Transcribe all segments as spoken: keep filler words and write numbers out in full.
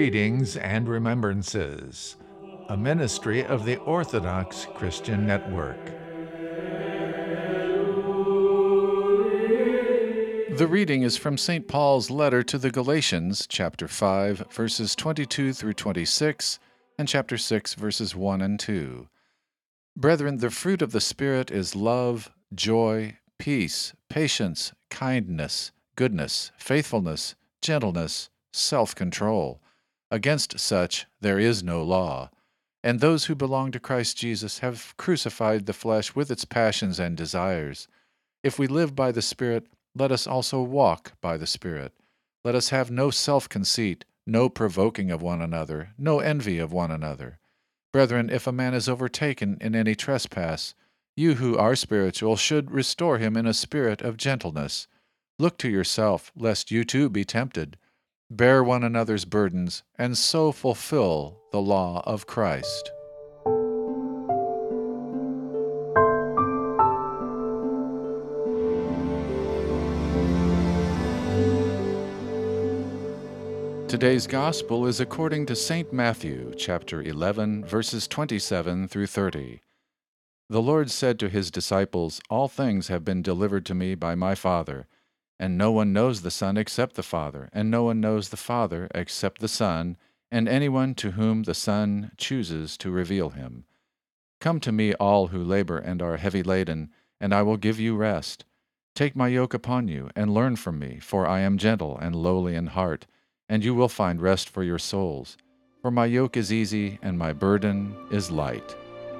Readings and Remembrances, a ministry of the Orthodox Christian Network. The reading is from Saint Paul's letter to the Galatians, chapter five, verses twenty-two through twenty-six, and chapter six, verses one and two. Brethren, the fruit of the Spirit is love, joy, peace, patience, kindness, goodness, faithfulness, gentleness, self-control. Against such there is no law. And those who belong to Christ Jesus have crucified the flesh with its passions and desires. If we live by the Spirit, let us also walk by the Spirit. Let us have no self-conceit, no provoking of one another, no envy of one another. Brethren, if a man is overtaken in any trespass, you who are spiritual should restore him in a spirit of gentleness. Look to yourself, lest you too be tempted. Bear one another's burdens, and so fulfill the law of Christ. Today's Gospel is according to Saint Matthew, chapter eleven, verses twenty-seven through thirty. The Lord said to his disciples, "All things have been delivered to me by my Father. And no one knows the Son except the Father, and no one knows the Father except the Son, and anyone to whom the Son chooses to reveal him. Come to me, all who labor and are heavy laden, and I will give you rest. Take my yoke upon you, and learn from me, for I am gentle and lowly in heart, and you will find rest for your souls. For my yoke is easy, and my burden is light."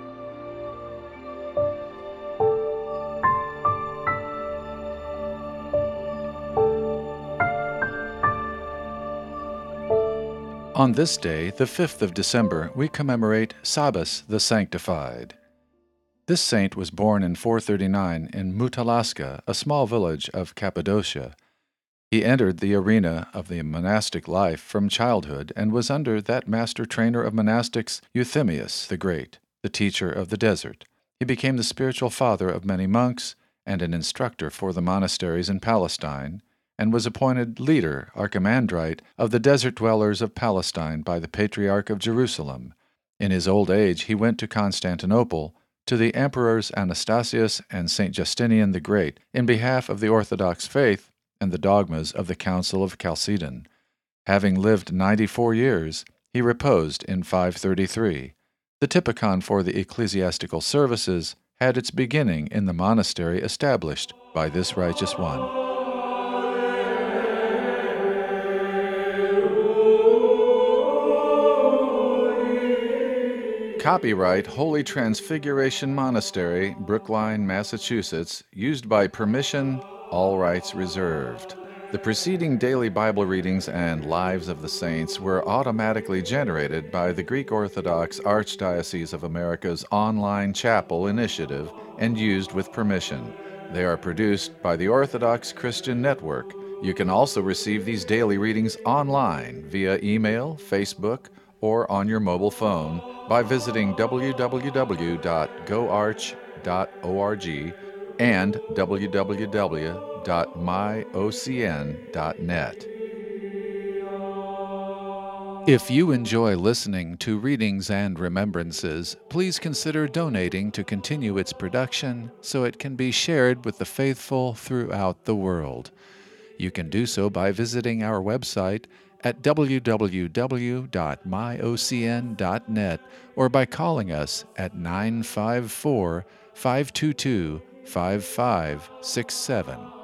On this day, the fifth of December, we commemorate Sabas the Sanctified. This saint was born in four thirty-nine in Mutalaska, a small village of Cappadocia. He entered the arena of the monastic life from childhood and was under that master trainer of monastics, Euthymius the Great, the teacher of the desert. He became the spiritual father of many monks and an instructor for the monasteries in Palestine, and was appointed leader, archimandrite, of the desert dwellers of Palestine by the Patriarch of Jerusalem. In his old age he went to Constantinople, to the emperors Anastasius and Saint Justinian the Great, in behalf of the Orthodox faith and the dogmas of the Council of Chalcedon. Having lived ninety-four years, he reposed in five thirty-three. The typicon for the ecclesiastical services had its beginning in the monastery established by this righteous one. Copyright Holy Transfiguration Monastery, Brookline, Massachusetts, used by permission, all rights reserved. The preceding daily Bible readings and Lives of the Saints were automatically generated by the Greek Orthodox Archdiocese of America's online chapel initiative and used with permission. They are produced by the Orthodox Christian Network. You can also receive these daily readings online via email, Facebook, or on your mobile phone by visiting w w w dot go arch dot org and w w w dot my o c n dot net. If you enjoy listening to Readings and Remembrances, please consider donating to continue its production so it can be shared with the faithful throughout the world. You can do so by visiting our website at w w w dot my o c n dot net or by calling us at nine five four, five two two, five five six seven.